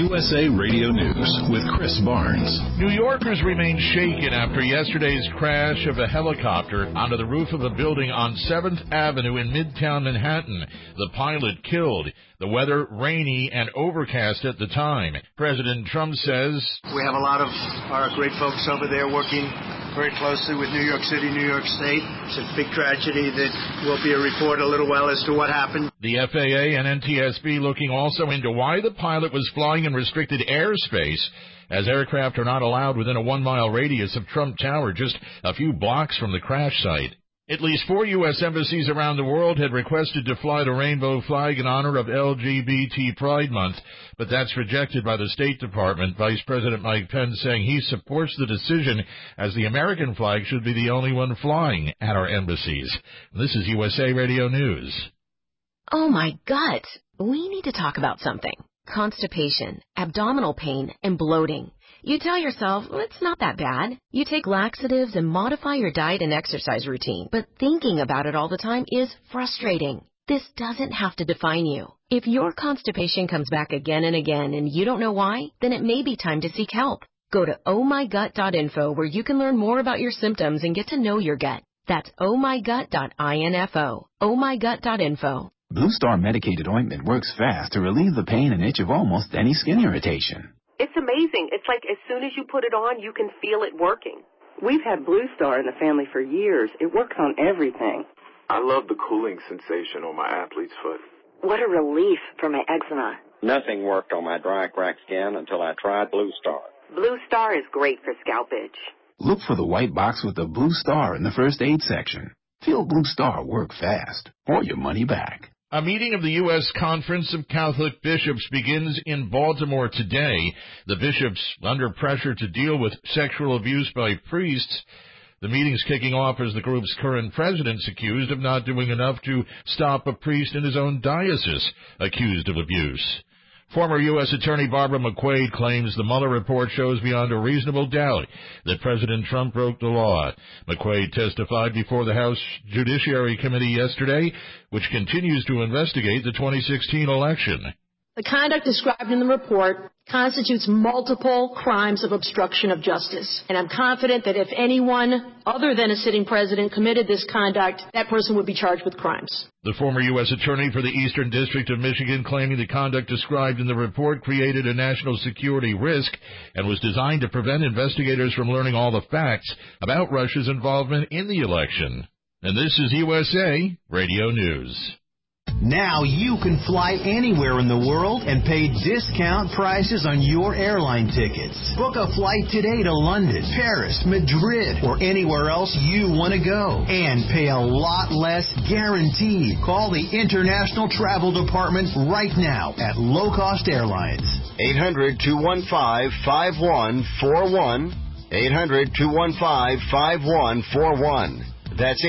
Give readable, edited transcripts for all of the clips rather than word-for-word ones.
USA Radio News with Chris Barnes. New Yorkers remain shaken after yesterday's crash of a helicopter onto the roof of a building on 7th Avenue in Midtown Manhattan. The pilot killed. The weather rainy and overcast at the time. President Trump says, "We have a lot of our great folks over there working very closely with New York City, New York State. It's a big tragedy that will be a report a little while as to what happened." The FAA and NTSB looking also into why the pilot was flying in restricted airspace, as aircraft are not allowed within a 1-mile radius of Trump Tower, just a few blocks from the crash site. At least 4 U.S. embassies around the world had requested to fly the rainbow flag in honor of LGBT Pride Month, but that's rejected by the State Department. Vice President Mike Pence saying he supports the decision, as the American flag should be the only one flying at our embassies. This is USA Radio News. Oh, my gut. We need to talk about something. Constipation, abdominal pain, and bloating. You tell yourself, well, it's not that bad. You take laxatives and modify your diet and exercise routine. But thinking about it all the time is frustrating. This doesn't have to define you. If your constipation comes back again and again and you don't know why, then it may be time to seek help. Go to ohmygut.info where you can learn more about your symptoms and get to know your gut. That's ohmygut.info. ohmygut.info. Blue Star medicated ointment works fast to relieve the pain and itch of almost any skin irritation. It's amazing. It's like as soon as you put it on, you can feel it working. We've had Blue Star in the family for years. It works on everything. I love the cooling sensation on my athlete's foot. What a relief for my eczema. Nothing worked on my dry, cracked skin until I tried Blue Star. Blue Star is great for scalp itch. Look for the white box with the Blue Star in the first aid section. Feel Blue Star work fast, or your money back. A meeting of the U.S. Conference of Catholic Bishops begins in Baltimore today. The bishops under pressure to deal with sexual abuse by priests. The meeting's kicking off as the group's current president's accused of not doing enough to stop a priest in his own diocese accused of abuse. Former U.S. Attorney Barbara McQuaid claims the Mueller report shows beyond a reasonable doubt that President Trump broke the law. McQuaid testified before the House Judiciary Committee yesterday, which continues to investigate the 2016 election. The conduct described in the report constitutes multiple crimes of obstruction of justice. And I'm confident that if anyone other than a sitting president committed this conduct, that person would be charged with crimes. The former U.S. Attorney for the Eastern District of Michigan claiming the conduct described in the report created a national security risk and was designed to prevent investigators from learning all the facts about Russia's involvement in the election. And this is USA Radio News. Now you can fly anywhere in the world and pay discount prices on your airline tickets. Book a flight today to London, Paris, Madrid, or anywhere else you want to go. And pay a lot less guaranteed. Call the International Travel Department right now at Low Cost Airlines. 800-215-5141. 800-215-5141. That's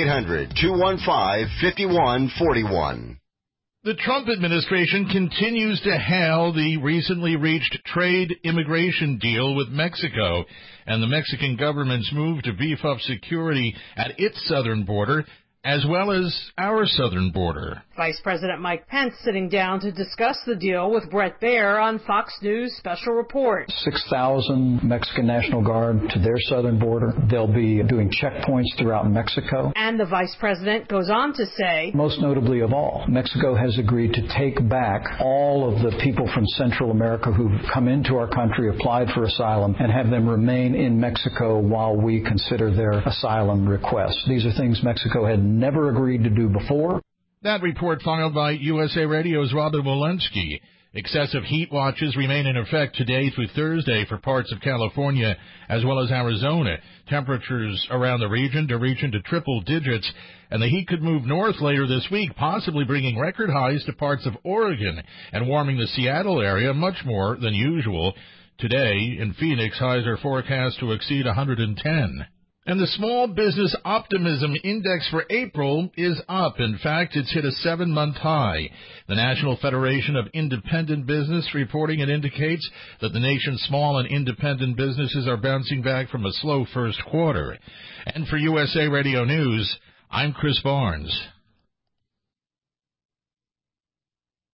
800-215-5141. The Trump administration continues to hail the recently reached trade immigration deal with Mexico and the Mexican government's move to beef up security at its southern border as well as our southern border. Vice President Mike Pence sitting down to discuss the deal with Bret Baier on Fox News Special Report. 6,000 Mexican National Guard to their southern border. They'll be doing checkpoints throughout Mexico. And the Vice President goes on to say, most notably of all, Mexico has agreed to take back all of the people from Central America who've come into our country, applied for asylum, and have them remain in Mexico while we consider their asylum requests. These are things Mexico had never agreed to do before. That report filed by USA Radio's Robert Walensky. Excessive heat watches remain in effect today through Thursday for parts of California as well as Arizona. Temperatures around the region to reach into triple digits, and the heat could move north later this week, possibly bringing record highs to parts of Oregon and warming the Seattle area much more than usual. Today, in Phoenix, highs are forecast to exceed 110. And the Small Business Optimism Index for April is up. In fact, it's hit a 7-month high. The National Federation of Independent Business reporting it indicates that the nation's small and independent businesses are bouncing back from a slow first quarter. And for USA Radio News, I'm Chris Barnes.